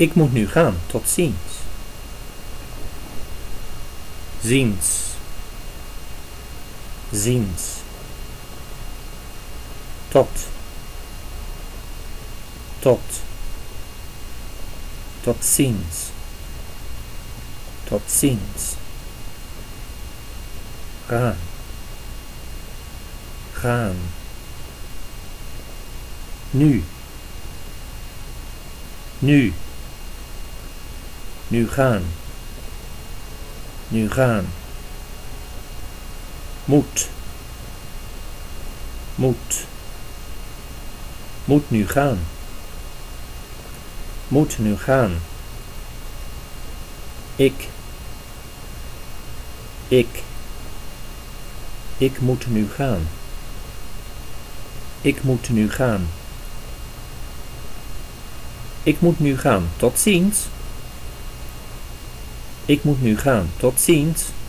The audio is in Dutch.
Ik moet nu gaan. Tot ziens. Ziens. Ziens. Tot. Tot. Tot ziens. Tot ziens. Gaan. Gaan. Nu. Nu. Nu gaan. Nu gaan. Moet. Moet. Moet nu gaan. Moet nu gaan. Ik. Ik. Ik moet nu gaan. Ik moet nu gaan. Ik moet nu gaan. Tot ziens. Ik moet nu gaan. Tot ziens.